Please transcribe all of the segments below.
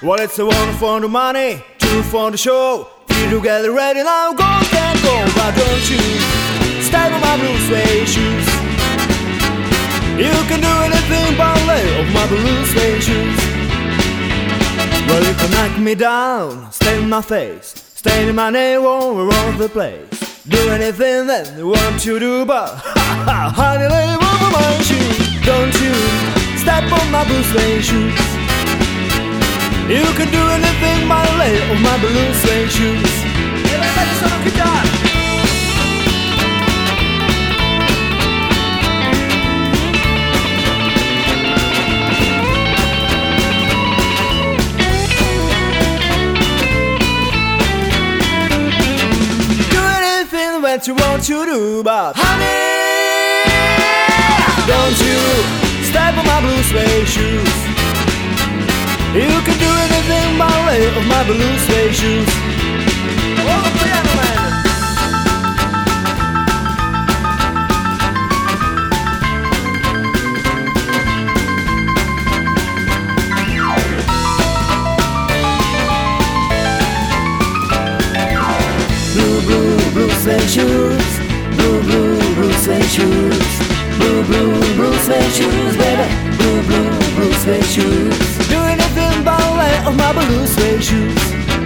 Well, it's a one for the money, two for the show. Three together, ready now, go, can't go. Why don't you step on my blue suede shoes? You can do anything but lay off my blue suede shoes. Well, you can knock me down, stay in my face, stay in my name all around the place. Do anything that you want you to do, but honey, lay over my shoes. Don't you step on my blue suede shoes. You can do anything but lay on my blue suede shoes. Everybody solo guitar. What you want to do, but honey, don't you step on my blue suede shoes. You can do anything but lay off my blue suede shoes. Oh, piano man. Blue suede shoes, blue suede shoes, blue suede shoes, baby, blue suede shoes. Do anything but lay off my blue suede shoes.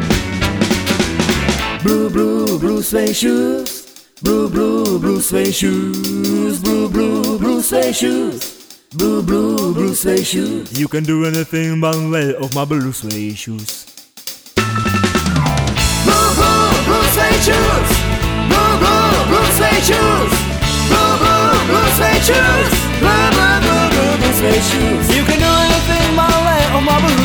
Blue suede shoes, blue suede shoes, blue suede shoes, blue suede shoes. You can do anything but lay off my blue suede shoes. Blue suede shoes, blue suede shoes, blue suede shoes, blue suede shoes. You can do anything but lay on my blue